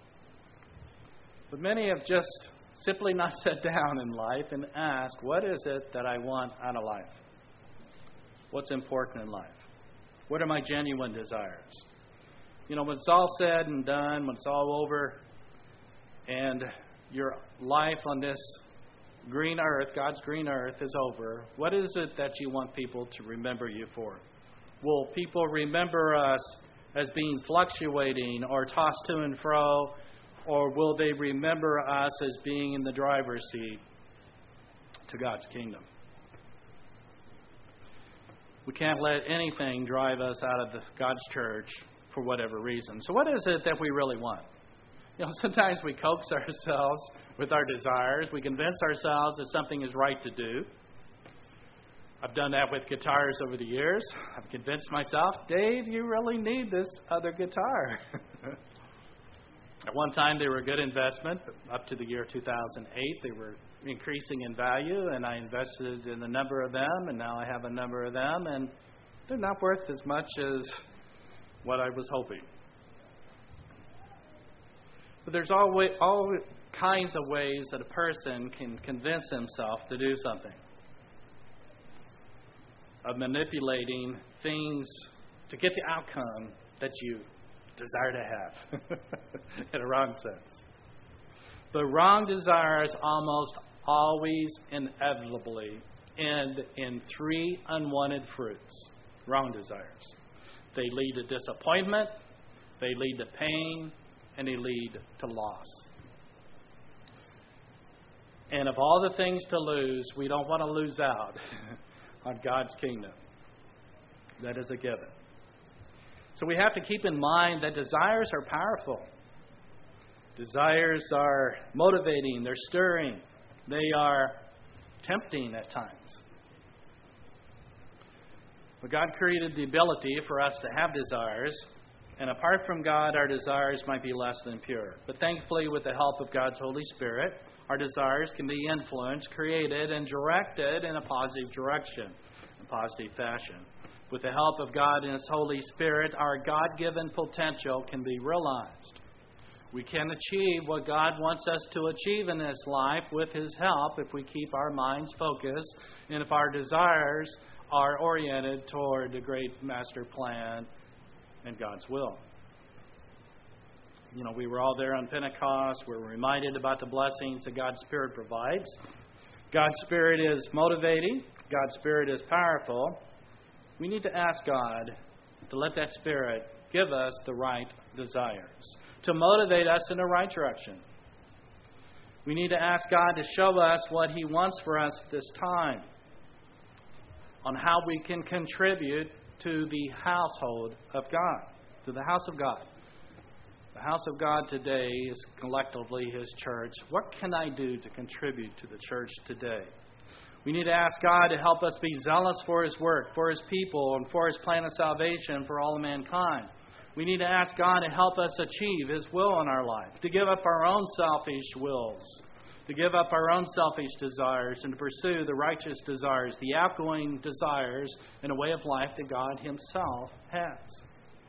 But many have just simply not sat down in life and asked, what is it that I want out of life? What's important in life? What are my genuine desires? You know, when it's all said and done, when it's all over, and your life on this green earth, God's green earth, is over, what is it that you want people to remember you for? Will people remember us as being fluctuating or tossed to and fro, or will they remember us as being in the driver's seat to God's kingdom? We can't let anything drive us out of the, God's church for whatever reason. So what is it that we really want? You know, sometimes we coax ourselves with our desires. We convince ourselves that something is right to do. I've done that with guitars over the years. I've convinced myself, Dave, you really need this other guitar. At one time, they were a good investment. Up to the year two thousand eight, they were increasing in value, and I invested in a number of them, and now I have a number of them, and they're not worth as much as what I was hoping. But there's always all kinds of ways that a person can convince himself to do something, of manipulating things to get the outcome that you desire to have in a wrong sense. But wrong desires almost always inevitably end in three unwanted fruits. Wrong desires. They lead to disappointment, they lead to pain, and they lead to loss. And of all the things to lose, we don't want to lose out on God's kingdom. That is a given. So we have to keep in mind that desires are powerful. Desires are motivating, they're stirring, they are tempting at times. But God created the ability for us to have desires, and apart from God, our desires might be less than pure. But thankfully, with the help of God's Holy Spirit, our desires can be influenced, created, and directed in a positive direction, in a positive fashion. With the help of God and His Holy Spirit, our God-given potential can be realized. We can achieve what God wants us to achieve in this life with His help if we keep our minds focused and if our desires are oriented toward the great master plan and God's will. You know, we were all there on Pentecost. We're reminded about the blessings that God's Spirit provides. God's Spirit is motivating. God's Spirit is powerful. We need to ask God to let that Spirit give us the right desires, to motivate us in the right direction. We need to ask God to show us what He wants for us this time, on how we can contribute to the household of God, to the house of God. The house of God today is collectively His church. What can I do to contribute to the church today? We need to ask God to help us be zealous for His work, for His people, and for His plan of salvation for all of mankind. We need to ask God to help us achieve His will in our life, to give up our own selfish wills, to give up our own selfish desires, and to pursue the righteous desires, the outgoing desires in a way of life that God Himself has.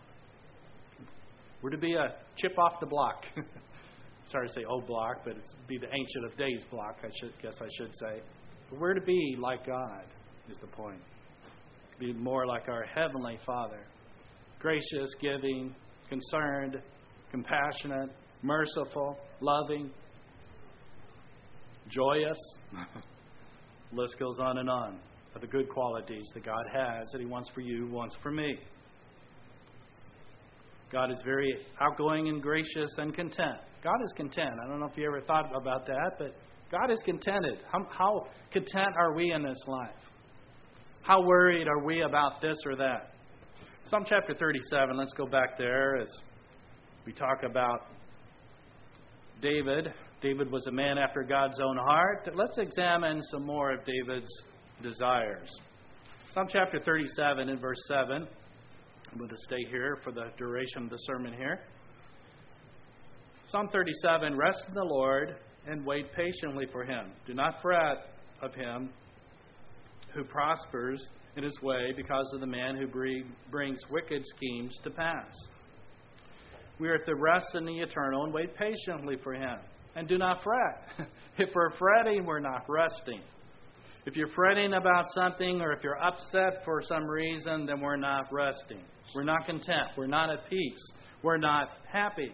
We're to be a chip off the block. Sorry to say old block, but it's be the Ancient of Days block, I should guess I should say. But we're to be like God, is the point. Be more like our Heavenly Father. Gracious, giving, concerned, compassionate, merciful, loving, joyous. The list goes on and on. of the good qualities that God has, that He wants for you, wants for me. God is very outgoing and gracious and content. God is content. I don't know if you ever thought about that, but God is contented. How, how content are we in this life? How worried are we about this or that? Psalm chapter thirty-seven, let's go back there as we talk about David. David was a man after God's own heart. Let's examine some more of David's desires. Psalm chapter thirty-seven and verse seven. I'm going to stay here for the duration of the sermon here. Psalm thirty-seven, rest in the Lord and wait patiently for Him. Do not fret of him who prospers in his way because of the man who brings wicked schemes to pass. We are to rest in the eternal and wait patiently for Him. And do not fret. If we're fretting, we're not resting. If you're fretting about something or if you're upset for some reason, then we're not resting. We're not content. We're not at peace. We're not happy.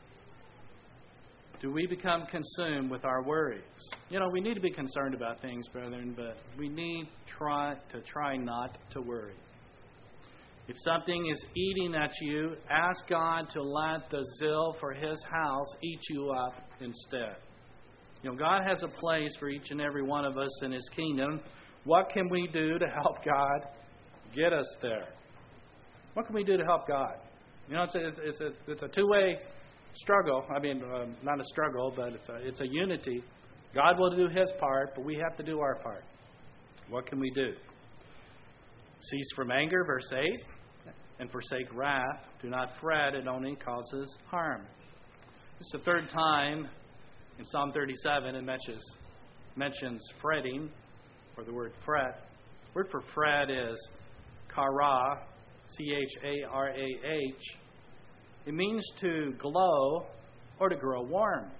Do we become consumed with our worries? You know, we need to be concerned about things, brethren, but we need try to try not to worry. If something is eating at you, ask God to let the zeal for His house eat you up instead. You know, God has a place for each and every one of us in His kingdom. What can we do to help God get us there? What can we do to help God? You know, it's a, it's a, it's a two-way struggle. I mean, uh, not a struggle, but it's a, it's a unity. God will do His part, but we have to do our part. What can we do? Cease from anger, verse eight, and forsake wrath. Do not fret, it only causes harm. This is the third time in Psalm thirty-seven it mentions, mentions fretting, or the word fret. The word for fret is chara, C H A R A H. It means to glow or to grow warm.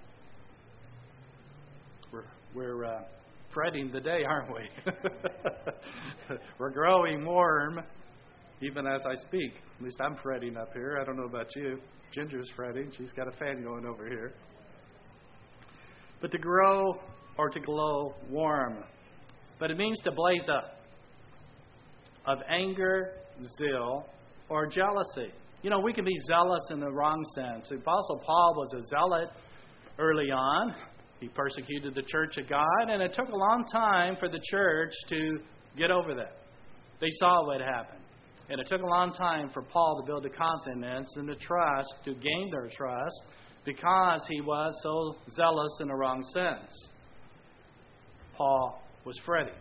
We're, we're uh, fretting the day, aren't we? We're growing warm even as I speak. At least I'm fretting up here. I don't know about you. Ginger's fretting. She's got a fan going over here. But to grow or to glow warm. But it means to blaze up. Of anger, zeal, or jealousy. You know, we can be zealous in the wrong sense. The Apostle Paul was a zealot early on. He persecuted the church of God, and it took a long time for the church to get over that. They saw what happened. And it took a long time for Paul to build the confidence and the trust, to gain their trust, because he was so zealous in the wrong sense. Paul was fretting.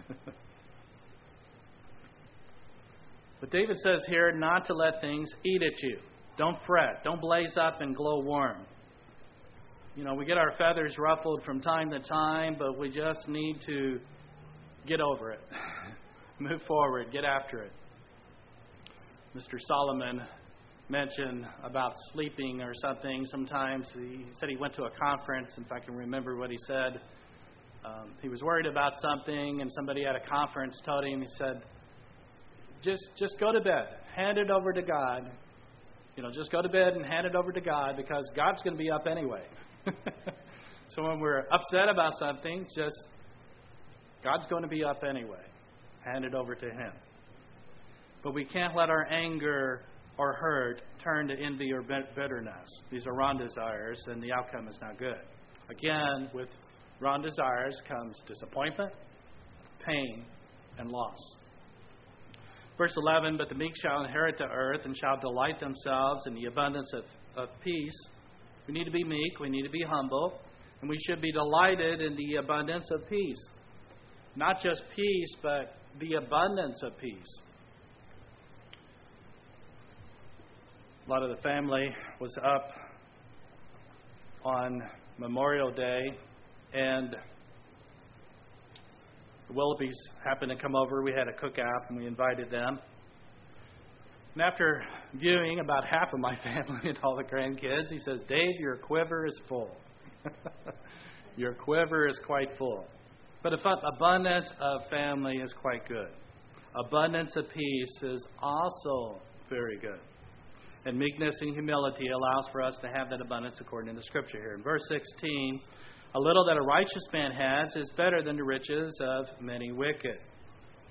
But David says here not to let things eat at you. Don't fret. Don't blaze up and glow warm. You know, we get our feathers ruffled from time to time, but we just need to get over it. Move forward. Get after it. Mister Solomon mentioned about sleeping or something. Sometimes he said he went to a conference. If I can remember what he said. Um, he was worried about something, and somebody at a conference told him, he said, Just just go to bed. Hand it over to God. You know, just go to bed and hand it over to God, because God's going to be up anyway. So when we're upset about something, just God's going to be up anyway. Hand it over to Him. But we can't let our anger or hurt turn to envy or bitterness. These are wrong desires, and the outcome is not good. Again, with wrong desires comes disappointment, pain, and loss. Verse eleven, but the meek shall inherit the earth and shall delight themselves in the abundance of, of peace. We need to be meek. We need to be humble. And we should be delighted in the abundance of peace. Not just peace, but the abundance of peace. A lot of the family was up on Memorial Day, and the Willoughbys happened to come over. We had a cookout, and we invited them. And after viewing about half of my family and all the grandkids, he says, Dave, your quiver is full. Your quiver is quite full. But abundance of family is quite good. Abundance of peace is also very good. And meekness and humility allows for us to have that abundance according to Scripture here. In verse sixteen, a little that a righteous man has is better than the riches of many wicked.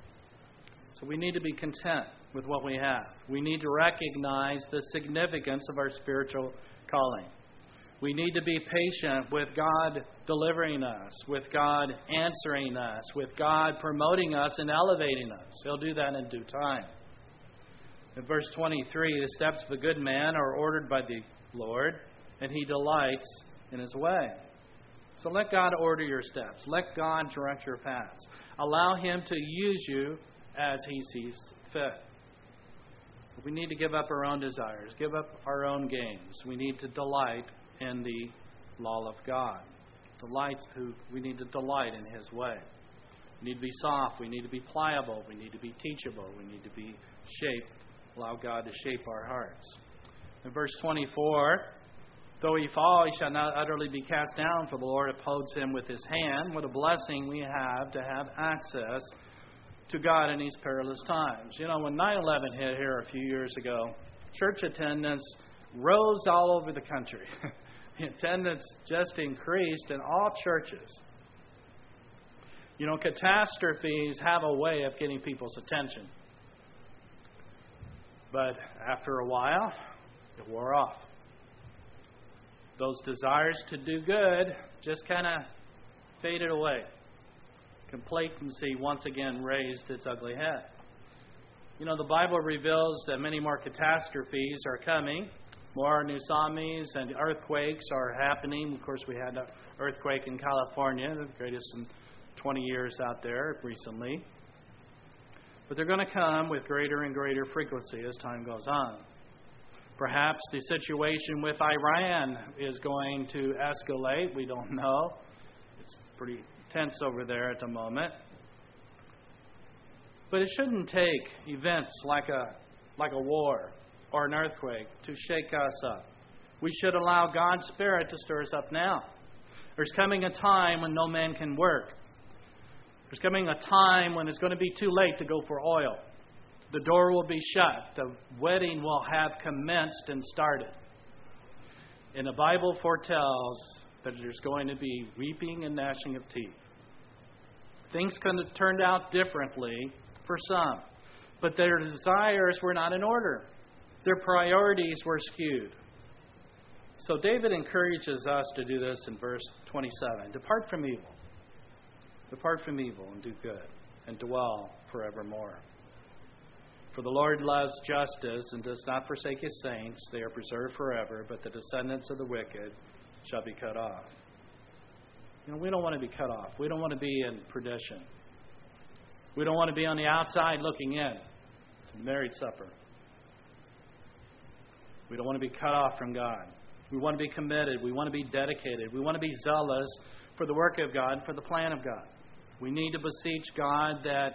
So we need to be content with what we have. We need to recognize the significance of our spiritual calling. We need to be patient with God delivering us, with God answering us, with God promoting us and elevating us. He'll do that in due time. In verse twenty-three, the steps of a good man are ordered by the Lord, and He delights in His way. So let God order your steps. Let God direct your paths. Allow Him to use you as He sees fit. We need to give up our own desires, give up our own gains. We need to delight in the law of God. Delight who we need to delight in His way. We need to be soft. We need to be pliable. We need to be teachable. We need to be shaped. Allow God to shape our hearts. In verse twenty-four, though he fall, he shall not utterly be cast down, for the Lord upholds him with His hand. What a blessing we have to have access to God in these perilous times. You know, when nine eleven hit here a few years ago, church attendance rose all over the country. The attendance just increased in all churches. You know, catastrophes have a way of getting people's attention. But after a while, it wore off. Those desires to do good just kind of faded away. Complacency once again raised its ugly head. You know, the Bible reveals that many more catastrophes are coming. More tsunamis and earthquakes are happening. Of course, we had an earthquake in California, the greatest in twenty years out there recently. But they're going to come with greater and greater frequency as time goes on. Perhaps the situation with Iran is going to escalate. We don't know. It's pretty tense over there at the moment. But it shouldn't take events like a like a war or an earthquake to shake us up. We should allow God's Spirit to stir us up now. There's coming a time when no man can work. There's coming a time when it's going to be too late to go for oil. The door will be shut. The wedding will have commenced and started. And the Bible foretells that there's going to be weeping and gnashing of teeth. Things could have turned out differently for some, but their desires were not in order. Their priorities were skewed. So David encourages us to do this in verse twenty-seven. Depart from evil. Depart from evil and do good, and dwell forevermore. For the Lord loves justice and does not forsake His saints. They are preserved forever, but the descendants of the wicked shall be cut off. You know, we don't want to be cut off. We don't want to be in perdition. We don't want to be on the outside looking in to the married supper. We don't want to be cut off from God. We want to be committed. We want to be dedicated. We want to be zealous for the work of God, for the plan of God. We need to beseech God that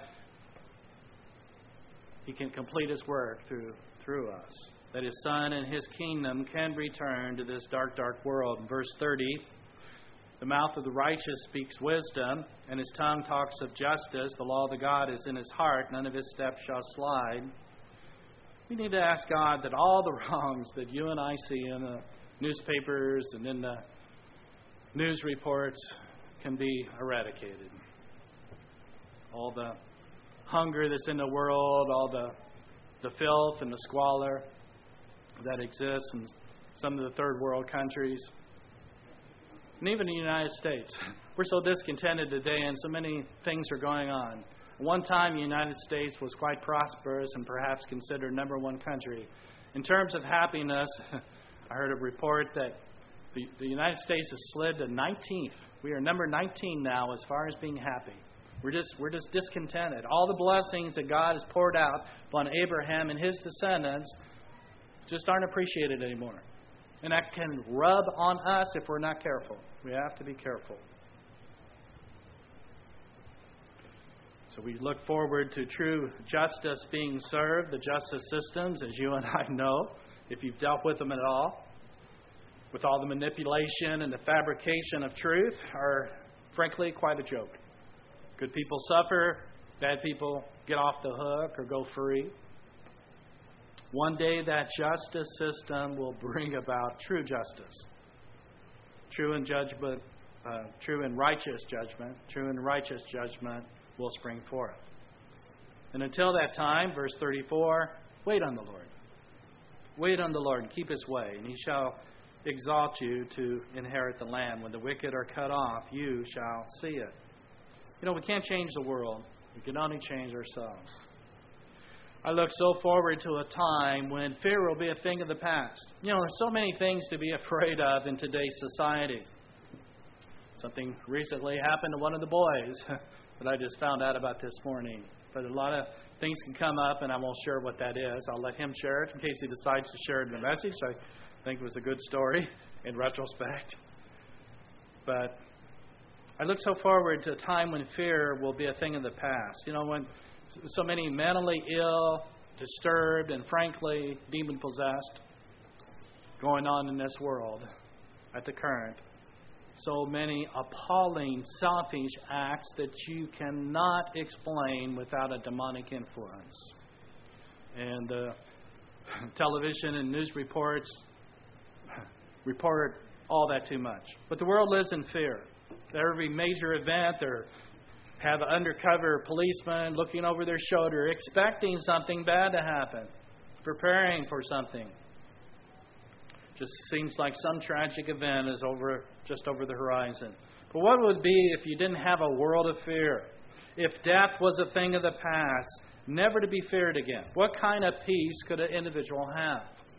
He can complete His work through through us, that His Son and His kingdom can return to this dark, dark world. In verse thirty, the mouth of the righteous speaks wisdom, and his tongue talks of justice. The law of the God is in his heart. None of his steps shall slide. We need to ask God that all the wrongs that you and I see in the newspapers and in the news reports can be eradicated. All the hunger that's in the world, all the, the filth and the squalor that exists in some of the third world countries, and even in the United States. We're so discontented today, and so many things are going on. One time, the United States was quite prosperous and perhaps considered number one country. In terms of happiness, I heard a report that the, the United States has slid to nineteenth. We are number nineteen now as far as being happy. We're just we're just discontented. All the blessings that God has poured out upon Abraham and his descendants just aren't appreciated anymore. And that can rub on us if we're not careful. We have to be careful. So we look forward to true justice being served, the justice systems, as you and I know, if you've dealt with them at all, with all the manipulation and the fabrication of truth, are frankly quite a joke. Good people suffer, bad people get off the hook or go free. One day that justice system will bring about true justice, true and judgment, uh, true and righteous judgment, true and righteous judgment will spring forth. And until that time, verse thirty-four, wait on the Lord. Wait on the Lord and keep His way, and He shall exalt you to inherit the land. When the wicked are cut off, you shall see it. You know, we can't change the world. We can only change ourselves. I look so forward to a time when fear will be a thing of the past. You know, there's so many things to be afraid of in today's society. Something recently happened to one of the boys that I just found out about this morning. But a lot of things can come up, and I won't share what that is. I'll let him share it in case he decides to share it in the message. I think it was a good story in retrospect. But I look so forward to a time when fear will be a thing of the past. You know, when so many mentally ill, disturbed, and frankly demon-possessed going on in this world at the current. So many appalling, selfish acts that you cannot explain without a demonic influence. And uh, television and news reports report all that too much. But the world lives in fear. Every major event, they have undercover policemen looking over their shoulder, expecting something bad to happen, preparing for something. Just seems like some tragic event is over, just over the horizon. But what would it be if you didn't have a world of fear? If death was a thing of the past, never to be feared again? What kind of peace could an individual have?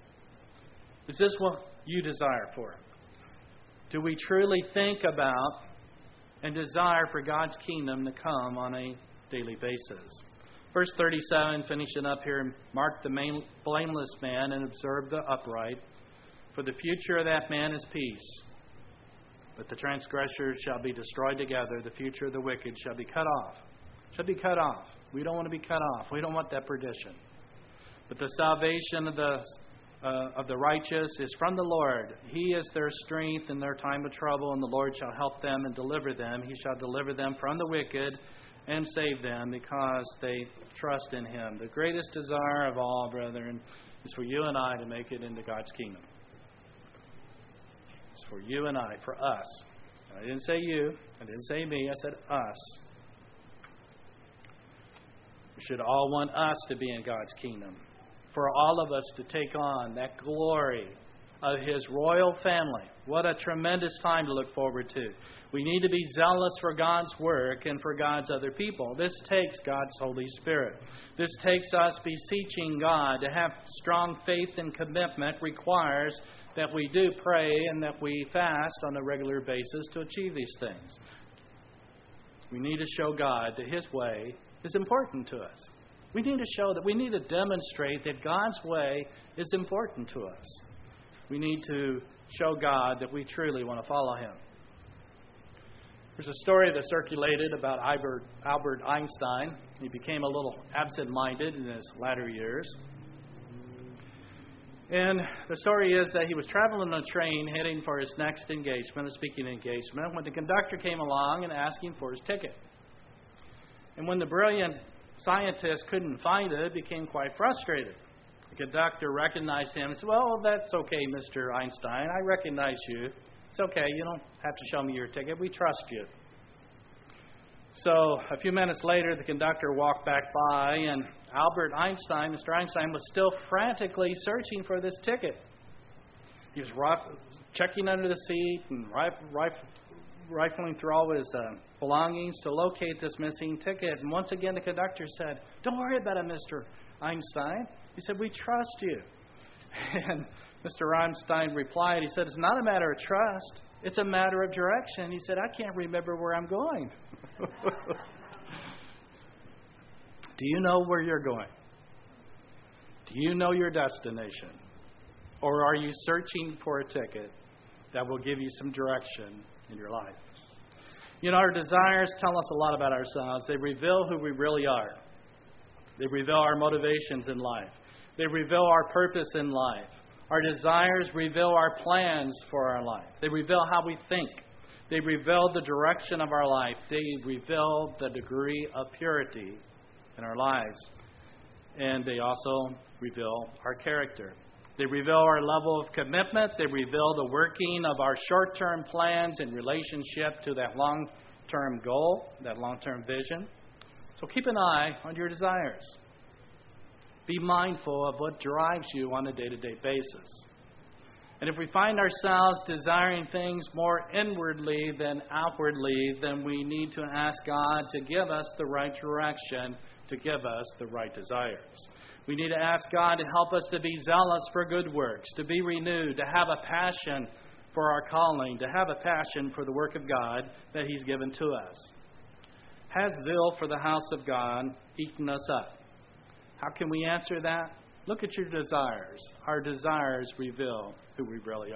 Is this what you desire for? Do we truly think about and desire for God's kingdom to come on a daily basis? Verse thirty-seven, finishing up here, mark the main, blameless man and observe the upright. For the future of that man is peace. But the transgressors shall be destroyed together. The future of the wicked shall be cut off. Shall be cut off. We don't want to be cut off. We don't want that perdition. But the salvation of the uh, of the righteous is from the Lord. He is their strength in their time of trouble, and the Lord shall help them and deliver them. He shall deliver them from the wicked and save them because they trust in Him. The greatest desire of all, brethren, is for you and I to make it into God's kingdom. It's for you and I, for us. And I didn't say you. I didn't say me. I said us. We should all want us to be in God's kingdom. For all of us to take on that glory of His royal family. What a tremendous time to look forward to. We need to be zealous for God's work and for God's other people. This takes God's Holy Spirit. This takes us beseeching God. To have strong faith and commitment requires that we do pray and that we fast on a regular basis to achieve these things. We need to show God that His way is important to us. We need to show that, we need to demonstrate that God's way is important to us. We need to show God that we truly want to follow Him. There's a story that circulated about Albert, Albert Einstein. He became a little absent-minded in his latter years. And the story is that he was traveling on a train heading for his next engagement, a speaking engagement, when the conductor came along and asked him for his ticket. And when the brilliant scientist couldn't find it, became quite frustrated. The conductor recognized him and said, "Well, that's okay, Mister Einstein. I recognize you. It's okay. You don't have to show me your ticket. We trust you." So a few minutes later, the conductor walked back by, and Albert Einstein, Mister Einstein, was still frantically searching for this ticket. He was rif- checking under the seat and rif- rif- rifling through all his uh, belongings to locate this missing ticket. And once again, the conductor said, "Don't worry about it, Mister Einstein." He said, "We trust you." And Mister Einstein replied, he said, "It's not a matter of trust. It's a matter of direction." He said, "I can't remember where I'm going." Do you know where you're going? Do you know your destination? Or are you searching for a ticket that will give you some direction in your life? You know, our desires tell us a lot about ourselves. They reveal who we really are. They reveal our motivations in life. They reveal our purpose in life. Our desires reveal our plans for our life. They reveal how we think. They reveal the direction of our life. They reveal the degree of purity in our lives. And they also reveal our character. They reveal our level of commitment. They reveal the working of our short-term plans in relationship to that long-term goal, that long-term vision. So keep an eye on your desires. Be mindful of what drives you on a day-to-day basis. And if we find ourselves desiring things more inwardly than outwardly, then we need to ask God to give us the right direction, to give us the right desires. We need to ask God to help us to be zealous for good works, to be renewed, to have a passion for our calling, to have a passion for the work of God that He's given to us. Has zeal for the house of God eaten us up? How can we answer that? Look at your desires. Our desires reveal who we really are.